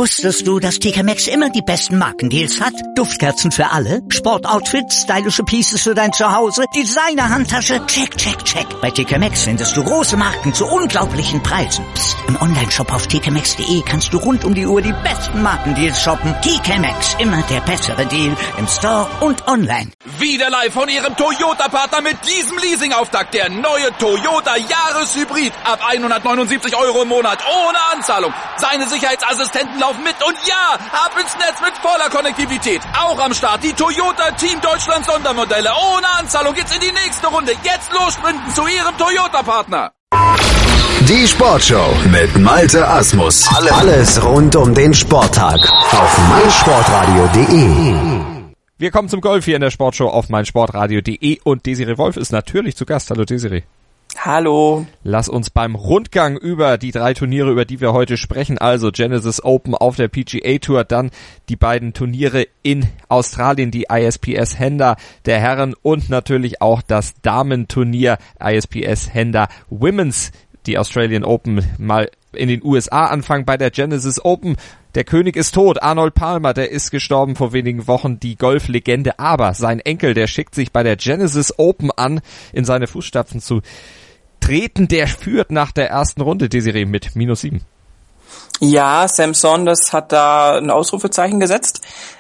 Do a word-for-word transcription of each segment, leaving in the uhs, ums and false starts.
Wusstest du, dass T K Maxx immer die besten Markendeals hat? Duftkerzen für alle, Sportoutfits, stylische Pieces für dein Zuhause, Designer-Handtasche, check, check, check. Bei T K Maxx findest du große Marken zu unglaublichen Preisen. Psst. Im Onlineshop auf t k maxx punkt d e kannst du rund um die Uhr die besten Markendeals shoppen. T K Maxx, immer der bessere Deal im Store und online. Wieder live von Ihrem Toyota-Partner mit diesem Leasing-Auftakt. Der neue Toyota Jahreshybrid. Ab hundertneunundsiebzig Euro im Monat ohne Anzahlung. Seine Sicherheitsassistenten laufen mit und ja, ab ins Netz mit voller Konnektivität. Auch am Start die Toyota Team Deutschland Sondermodelle. Ohne Anzahlung geht's in die nächste Runde. Jetzt los sprinten zu Ihrem Toyota-Partner. Die Sportshow mit Malte Asmus. Alles rund um den Sporttag auf meinsportradio punkt de. Wir kommen zum Golf hier in der Sportshow auf meinsportradio punkt de und Desiree Wolf ist natürlich zu Gast. Hallo Desiree. Hallo. Lass uns beim Rundgang über die drei Turniere, über die wir heute sprechen, also Genesis Open auf der P G A Tour, dann die beiden Turniere in Australien, die I S P S Hender der Herren und natürlich auch das Damenturnier I S P S Hender Women's, die Australian Open, mal in den U S A anfangen bei der Genesis Open. Der König ist tot, Arnold Palmer, der ist gestorben vor wenigen Wochen, die Golflegende, aber sein Enkel, der schickt sich bei der Genesis Open an, in seine Fußstapfen zu treten, der führt nach der ersten Runde, Desiree, mit minus sieben. Ja, Sam Saunders hat da ein Ausrufezeichen gesetzt.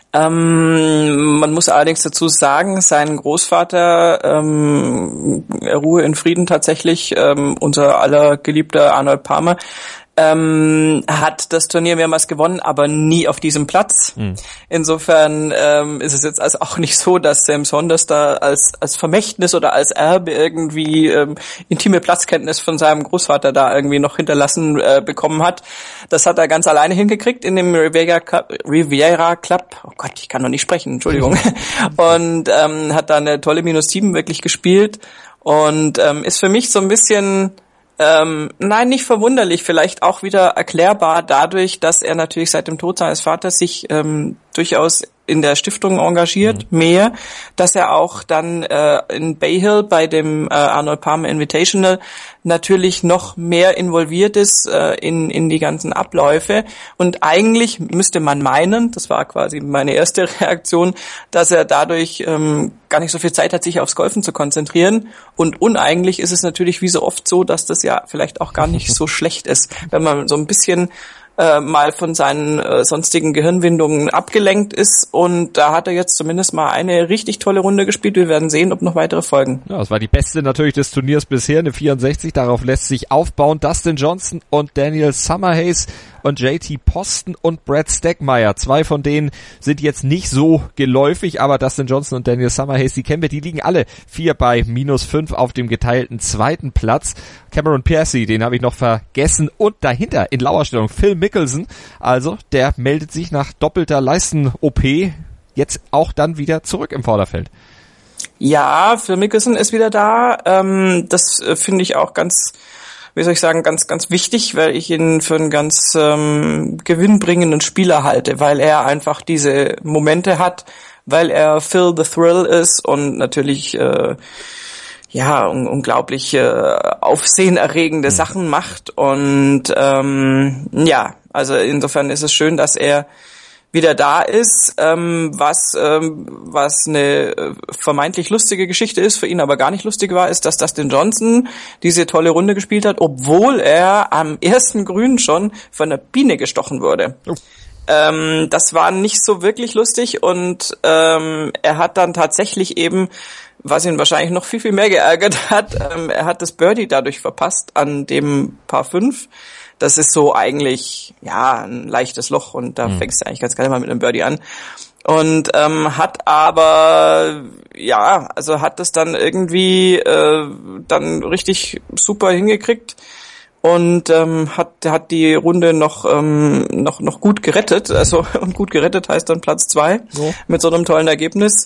Ähm, man muss allerdings dazu sagen, sein Großvater, ähm, Ruhe in Frieden tatsächlich, ähm, unser aller geliebter Arnold Palmer, ähm, hat das Turnier mehrmals gewonnen, aber nie auf diesem Platz. Mhm. Insofern ähm, ist es jetzt also auch nicht so, dass Sam Saunders da als als Vermächtnis oder als Erbe irgendwie ähm, intime Platzkenntnis von seinem Großvater da irgendwie noch hinterlassen äh, bekommen hat. Das hat er ganz alleine hingekriegt in dem Riviera Club, Riviera Club. Oh Gott, ich kann noch nicht sprechen, Entschuldigung. Und ähm, hat da eine tolle minus sieben wirklich gespielt und ähm, ist für mich so ein bisschen Ähm, nein, nicht verwunderlich, vielleicht auch wieder erklärbar dadurch, dass er natürlich seit dem Tod seines Vaters sich ähm, durchaus in der Stiftung engagiert, mhm. mehr, dass er auch dann äh, in Bay Hill bei dem äh, Arnold Palmer Invitational natürlich noch mehr involviert ist äh, in in die ganzen Abläufe und eigentlich müsste man meinen, das war quasi meine erste Reaktion, dass er dadurch ähm, gar nicht so viel Zeit hat, sich aufs Golfen zu konzentrieren und uneigentlich ist es natürlich wie so oft so, dass das ja vielleicht auch gar nicht so schlecht ist, wenn man so ein bisschen Äh, mal von seinen äh, sonstigen Gehirnwindungen abgelenkt ist und da hat er jetzt zumindest mal eine richtig tolle Runde gespielt. Wir werden sehen, ob noch weitere folgen. Ja, das war die beste natürlich des Turniers bisher, eine vierundsechzig, darauf lässt sich aufbauen. Dustin Johnson und Daniel Summerhays und J T Poston und Brad Steckmeier. Zwei von denen sind jetzt nicht so geläufig, aber Dustin Johnson und Daniel Summerhays, die kennen wir, die liegen alle vier bei minus fünf auf dem geteilten zweiten Platz. Cameron Piercy, den habe ich noch vergessen und dahinter in Lauerstellung Phil Mickelson, also der meldet sich nach doppelter Leisten-O P jetzt auch dann wieder zurück im Vorderfeld. Ja, Phil Mickelson ist wieder da, ähm, das äh, finde ich auch ganz, wie soll ich sagen, ganz, ganz wichtig, weil ich ihn für einen ganz ähm, gewinnbringenden Spieler halte, weil er einfach diese Momente hat, weil er Phil the Thrill ist und natürlich äh, ja un- unglaublich äh, aufsehenerregende mhm. Sachen macht und ähm, ja, also insofern ist es schön, dass er wieder da ist, ähm, was ähm, was eine vermeintlich lustige Geschichte ist, für ihn aber gar nicht lustig war, ist, dass Dustin Johnson diese tolle Runde gespielt hat, obwohl er am ersten Grün schon von einer Biene gestochen wurde. Oh. Ähm, das war nicht so wirklich lustig und ähm, er hat dann tatsächlich eben, was ihn wahrscheinlich noch viel, viel mehr geärgert hat, ähm, er hat das Birdie dadurch verpasst an dem Par fünf. Das ist so eigentlich, ja, ein leichtes Loch und da mhm. fängst du eigentlich ganz gerne mal mit einem Birdie an. Und ähm, hat aber, ja, also hat das dann irgendwie äh, dann richtig super hingekriegt und ähm, hat hat die Runde noch ähm, noch noch gut gerettet. Also und gut gerettet heißt dann Platz zwei so. Mit so einem tollen Ergebnis.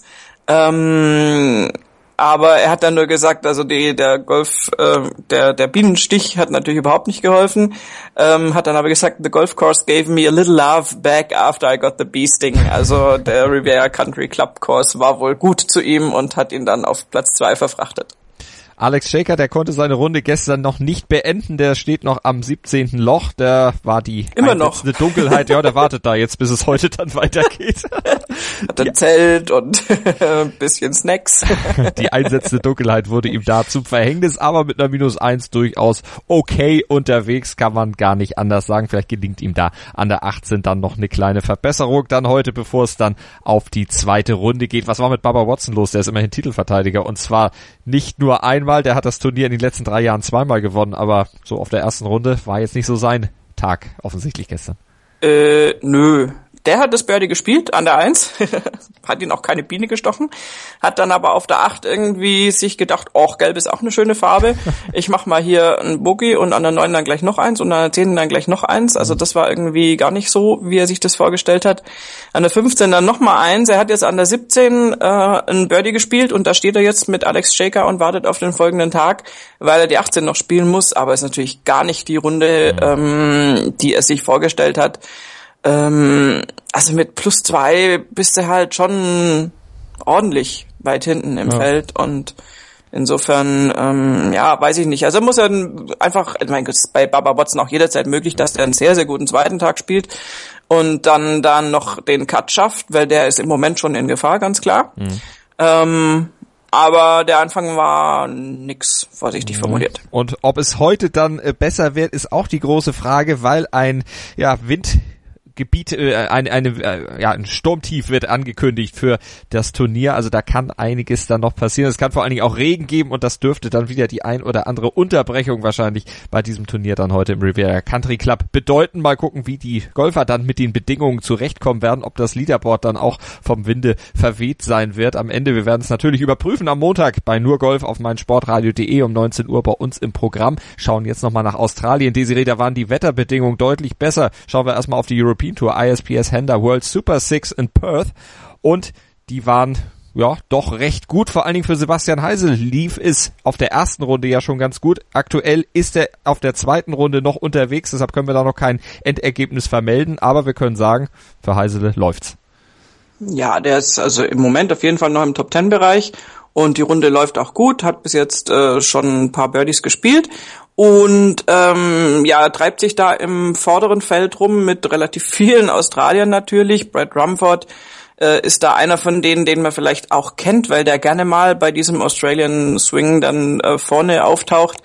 Ähm, Aber er hat dann nur gesagt, also die, der Golf, äh, der der Bienenstich hat natürlich überhaupt nicht geholfen. Ähm, hat dann aber gesagt, the golf course gave me a little love back after I got the bee sting. Also der Riviera Country Club Course war wohl gut zu ihm und hat ihn dann auf Platz zwei verfrachtet. Alex Shaker, der konnte seine Runde gestern noch nicht beenden, der steht noch am siebzehnten Loch, der war die Immer noch. Dunkelheit, ja, der wartet da jetzt, bis es heute dann weitergeht. Hat ein Zelt und ein bisschen Snacks. Die einsetzende Dunkelheit wurde ihm da zum Verhängnis, aber mit einer minus eins durchaus okay unterwegs, kann man gar nicht anders sagen. Vielleicht gelingt ihm da an der achtzehn dann noch eine kleine Verbesserung dann heute, bevor es dann auf die zweite Runde geht. Was war mit Bubba Watson los? Der ist immerhin Titelverteidiger und zwar nicht nur einmal, der hat das Turnier in den letzten drei Jahren zweimal gewonnen, aber so auf der ersten Runde war jetzt nicht so sein Tag offensichtlich gestern. Äh, nö. Der hat das Birdie gespielt an der eins, hat ihn auch keine Biene gestochen, hat dann aber auf der acht irgendwie sich gedacht, och, gelb ist auch eine schöne Farbe, ich mach mal hier ein Bogey und an der neun dann gleich noch eins und an der zehn dann gleich noch eins, also das war irgendwie gar nicht so, wie er sich das vorgestellt hat. An der fünfzehn dann noch mal eins, er hat jetzt an der siebzehn äh, ein Birdie gespielt und da steht er jetzt mit Alex Shaker und wartet auf den folgenden Tag, weil er die achtzehn noch spielen muss, aber ist natürlich gar nicht die Runde, ähm, die er sich vorgestellt hat. Also mit plus zwei bist du halt schon ordentlich weit hinten im ja. Feld und insofern, ähm, ja, weiß ich nicht. Also muss er einfach, ich meine, es ist bei Bubba Watson auch jederzeit möglich, dass er einen sehr, sehr guten zweiten Tag spielt und dann dann noch den Cut schafft, weil der ist im Moment schon in Gefahr, ganz klar. Mhm. Ähm, aber der Anfang war nix, vorsichtig formuliert. Und ob es heute dann besser wird, ist auch die große Frage, weil ein ja Wind Gebiet, äh, eine, eine, äh, ja, ein Sturmtief wird angekündigt für das Turnier, also da kann einiges dann noch passieren. Es kann vor allen Dingen auch Regen geben und das dürfte dann wieder die ein oder andere Unterbrechung wahrscheinlich bei diesem Turnier dann heute im Riviera Country Club bedeuten. Mal gucken, wie die Golfer dann mit den Bedingungen zurechtkommen werden, ob das Leaderboard dann auch vom Winde verweht sein wird. Am Ende, wir werden es natürlich überprüfen am Montag bei Nur Golf auf meinsportradio punkt de um neunzehn Uhr bei uns im Programm. Schauen jetzt nochmal nach Australien. Desiree, da waren die Wetterbedingungen deutlich besser. Schauen wir erstmal auf die European Tour, I S P S Honda World Super Six in Perth und die waren ja doch recht gut, vor allen Dingen für Sebastian Heisel lief es auf der ersten Runde ja schon ganz gut. Aktuell ist er auf der zweiten Runde noch unterwegs, deshalb können wir da noch kein Endergebnis vermelden, aber wir können sagen, für Heisel läuft's. Ja, der ist also im Moment auf jeden Fall noch im Top Ten Bereich und die Runde läuft auch gut, hat bis jetzt äh, schon ein paar Birdies gespielt. Und ähm, ja, treibt sich da im vorderen Feld rum mit relativ vielen Australiern natürlich. Brad Rumford äh, ist da einer von denen, den man vielleicht auch kennt, weil der gerne mal bei diesem Australian Swing dann äh, vorne auftaucht.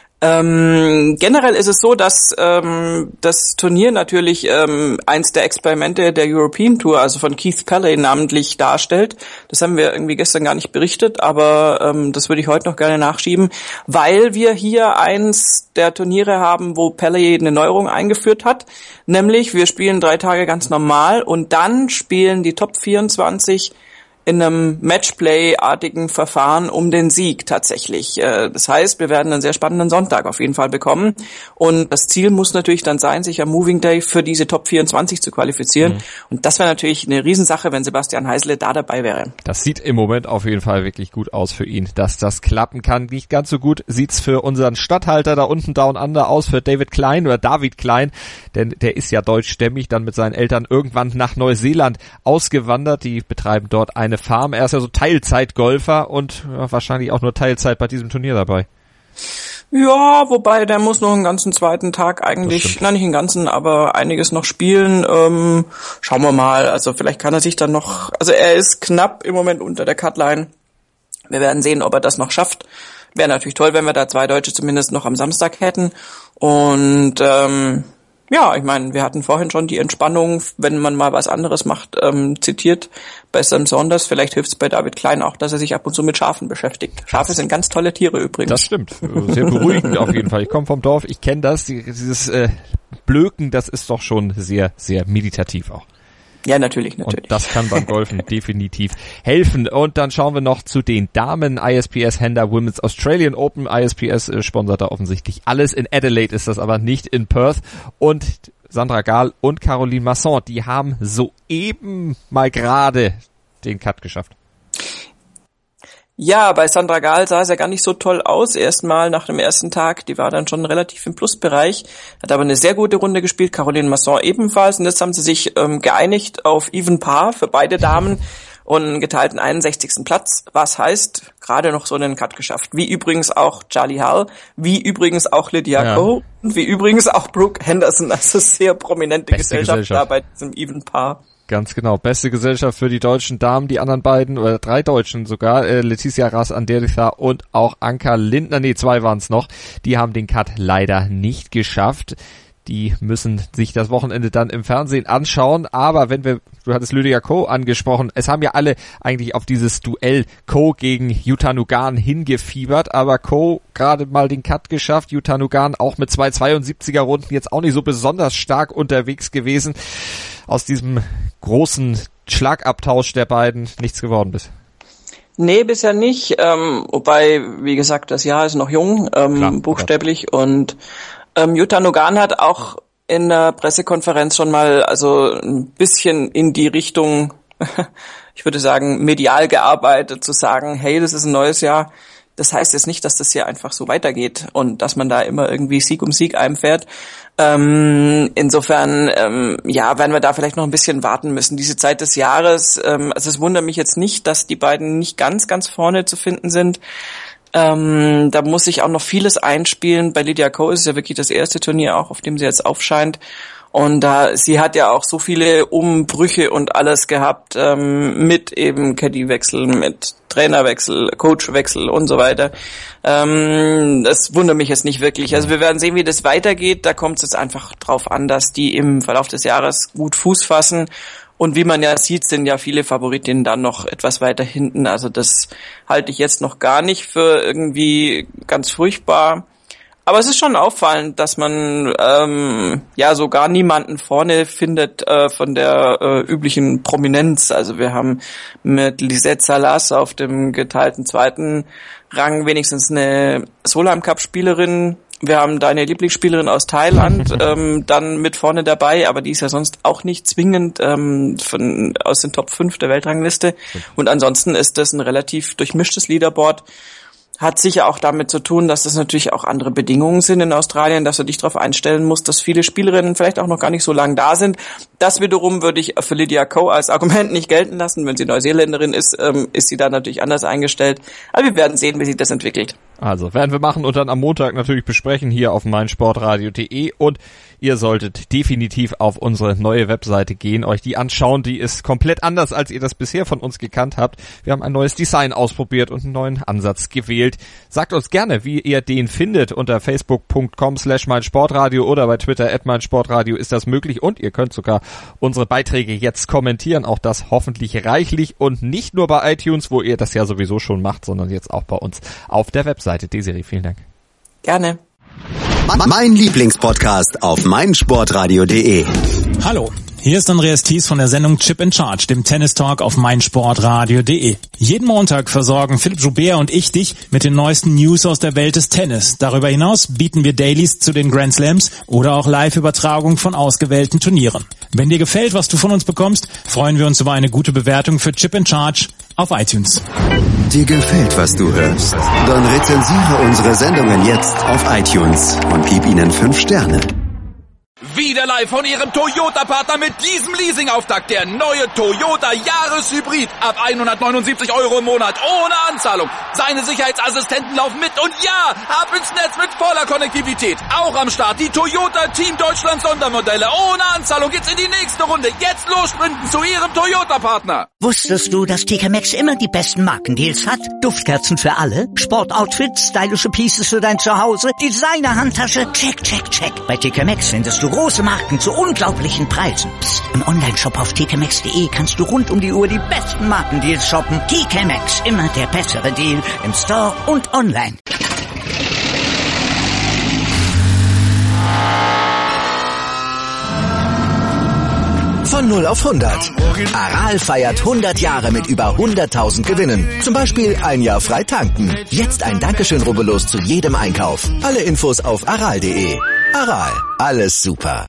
Ähm, generell ist es so, dass ähm, das Turnier natürlich ähm, eins der Experimente der European Tour, also von Keith Pelley namentlich darstellt. Das haben wir irgendwie gestern gar nicht berichtet, aber ähm, das würde ich heute noch gerne nachschieben, weil wir hier eins der Turniere haben, wo Pelley eine Neuerung eingeführt hat, nämlich wir spielen drei Tage ganz normal und dann spielen die Top vierundzwanzig in einem Matchplay-artigen Verfahren um den Sieg tatsächlich. Das heißt, wir werden einen sehr spannenden Sonntag auf jeden Fall bekommen. Und das Ziel muss natürlich dann sein, sich am Moving Day für diese Top vierundzwanzig zu qualifizieren. Mhm. Und das wäre natürlich eine Riesensache, wenn Sebastian Heisel da dabei wäre. Das sieht im Moment auf jeden Fall wirklich gut aus für ihn, dass das klappen kann. Nicht ganz so gut sieht's für unseren Statthalter da unten Down Under aus, für David Klein oder David Klein, denn der ist ja deutschstämmig, dann mit seinen Eltern irgendwann nach Neuseeland ausgewandert. Die betreiben dort eine Farm. Er ist ja so Teilzeitgolfer und ja, wahrscheinlich auch nur Teilzeit bei diesem Turnier dabei. Ja, wobei der muss noch einen ganzen zweiten Tag eigentlich, nein nicht einen ganzen, aber einiges noch spielen. Ähm, schauen wir mal, also vielleicht kann er sich dann noch, also er ist knapp im Moment unter der Cutline. Wir werden sehen, ob er das noch schafft. Wäre natürlich toll, wenn wir da zwei Deutsche zumindest noch am Samstag hätten. Und ähm, ja, ich meine, wir hatten vorhin schon die Entspannung, wenn man mal was anderes macht, ähm, zitiert bei Sam Saunders. Vielleicht hilft es bei David Klein auch, dass er sich ab und zu mit Schafen beschäftigt. Schafe sind ganz tolle Tiere übrigens. Das stimmt. Sehr beruhigend auf jeden Fall. Ich komme vom Dorf, ich kenne das. Dieses äh, Blöken, das ist doch schon sehr, sehr meditativ auch. Ja, natürlich, natürlich. Und das kann beim Golfen definitiv helfen. Und dann schauen wir noch zu den Damen. I S P S Honda Women's Australian Open. I S P S äh, sponsert da offensichtlich alles. In Adelaide ist das aber nicht in Perth. Und Sandra Gahl und Caroline Masson, die haben soeben mal gerade den Cut geschafft. Ja, bei Sandra Gahl sah es ja gar nicht so toll aus. Erstmal nach dem ersten Tag, die war dann schon relativ im Plusbereich, hat aber eine sehr gute Runde gespielt, Caroline Masson ebenfalls. Und jetzt haben sie sich ähm, geeinigt auf Even Par für beide Damen. und einen geteilten einundsechzigsten Platz, was heißt, gerade noch so einen Cut geschafft. Wie übrigens auch Charlie Hull, wie übrigens auch Lydia ja. Ko und wie übrigens auch Brooke Henderson, also sehr prominente Gesellschaft, Gesellschaft da bei diesem Even Paar. Ganz genau. Beste Gesellschaft für die deutschen Damen, die anderen beiden, oder drei Deutschen sogar, äh, Letizia Ras-Anderlicha und auch Anka Lindner, nee, zwei waren es noch, die haben den Cut leider nicht geschafft. Die müssen sich das Wochenende dann im Fernsehen anschauen, aber wenn wir, du hattest Lydia Ko angesprochen, es haben ja alle eigentlich auf dieses Duell Ko gegen Jutta Nuggan hingefiebert, aber Ko gerade mal den Cut geschafft, Jutta Nuggan auch mit zwei zweiundsiebziger Runden jetzt auch nicht so besonders stark unterwegs gewesen. Aus diesem großen Schlagabtausch der beiden nichts geworden bist. Nee, bisher nicht, ähm, wobei, wie gesagt, das Jahr ist noch jung, ähm, Klar, buchstäblich klar. und ähm, Jutta Nuggan hat auch in der Pressekonferenz schon mal also ein bisschen in die Richtung, ich würde sagen, medial gearbeitet, zu sagen, hey, das ist ein neues Jahr. Das heißt jetzt nicht, dass das hier einfach so weitergeht und dass man da immer irgendwie Sieg um Sieg einfährt. Ähm, insofern, ähm, ja, werden wir da vielleicht noch ein bisschen warten müssen. Diese Zeit des Jahres, ähm, also es wundert mich jetzt nicht, dass die beiden nicht ganz, ganz vorne zu finden sind. Ähm, da muss sich auch noch vieles einspielen. Bei Lydia Ko ist es ja wirklich das erste Turnier auch, auf dem sie jetzt aufscheint. Und da, sie hat ja auch so viele Umbrüche und alles gehabt, ähm, mit eben Caddy-Wechsel, mit Trainerwechsel, Coachwechsel und so weiter. Ähm, das wundert mich jetzt nicht wirklich. Also wir werden sehen, wie das weitergeht. Da kommt es jetzt einfach drauf an, dass die im Verlauf des Jahres gut Fuß fassen. Und wie man ja sieht, sind ja viele Favoritinnen dann noch etwas weiter hinten. Also das halte ich jetzt noch gar nicht für irgendwie ganz furchtbar. Aber es ist schon auffallend, dass man ähm, ja so gar niemanden vorne findet äh, von der äh, üblichen Prominenz. Also wir haben mit Lisette Salas auf dem geteilten zweiten Rang wenigstens eine Solheim Cup Spielerin. Wir haben deine Lieblingsspielerin aus Thailand ähm, dann mit vorne dabei, aber die ist ja sonst auch nicht zwingend ähm, von aus den Top fünf der Weltrangliste. Und ansonsten ist das ein relativ durchmischtes Leaderboard. Hat sicher auch damit zu tun, dass das natürlich auch andere Bedingungen sind in Australien, dass du dich darauf einstellen musst, dass viele Spielerinnen vielleicht auch noch gar nicht so lange da sind. Das wiederum würde ich für Lydia Ko als Argument nicht gelten lassen. Wenn sie Neuseeländerin ist, ähm, ist sie da natürlich anders eingestellt. Aber wir werden sehen, wie sich das entwickelt. Also, werden wir machen und dann am Montag natürlich besprechen hier auf meinsportradio punkt de und ihr solltet definitiv auf unsere neue Webseite gehen, euch die anschauen, die ist komplett anders, als ihr das bisher von uns gekannt habt. Wir haben ein neues Design ausprobiert und einen neuen Ansatz gewählt. Sagt uns gerne, wie ihr den findet, unter facebook punkt com slash meinsportradio oder bei Twitter at meinsportradio ist das möglich und ihr könnt sogar unsere Beiträge jetzt kommentieren, auch das hoffentlich reichlich und nicht nur bei iTunes, wo ihr das ja sowieso schon macht, sondern jetzt auch bei uns auf der Webseite. Desiree, vielen Dank. Gerne. Mein Lieblingspodcast auf meinsportradio punkt de. Hallo, hier ist Andreas Thies von der Sendung Chip in Charge, dem Tennis-Talk auf meinsportradio punkt de. Jeden Montag versorgen Philipp Joubert und ich dich mit den neuesten News aus der Welt des Tennis. Darüber hinaus bieten wir Dailies zu den Grand Slams oder auch Live-Übertragung von ausgewählten Turnieren. Wenn dir gefällt, was du von uns bekommst, freuen wir uns über eine gute Bewertung für Chip in Charge auf iTunes. Dir gefällt, was du hörst? Dann rezensiere unsere Sendungen jetzt auf iTunes und gib ihnen fünf Sterne. Wieder live von Ihrem Toyota-Partner mit diesem Leasing-Auftakt. Der neue Toyota Jahreshybrid. Ab hundertneunundsiebzig Euro im Monat. Ohne Anzahlung. Seine Sicherheitsassistenten laufen mit. Und ja, ab ins Netz mit voller Konnektivität. Auch am Start die Toyota Team Deutschland Sondermodelle. Ohne Anzahlung geht's in die nächste Runde. Jetzt los sprinten zu Ihrem Toyota-Partner. Wusstest du, dass T K Maxx immer die besten Markendeals hat? Duftkerzen für alle, Sportoutfits, stylische Pieces für dein Zuhause, Designer-Handtasche, check, check, check. Bei T K Maxx findest du große Marken zu unglaublichen Preisen. Psst. Im Onlineshop auf t k maxx punkt de kannst du rund um die Uhr die besten Markendeals shoppen. T K Maxx, immer der bessere Deal im Store und online. Von null auf hundert. Aral feiert hundert Jahre mit über hunderttausend Gewinnen. Zum Beispiel ein Jahr frei tanken. Jetzt ein Dankeschön, rubbellos zu jedem Einkauf. Alle Infos auf aral punkt de. Aral, alles super.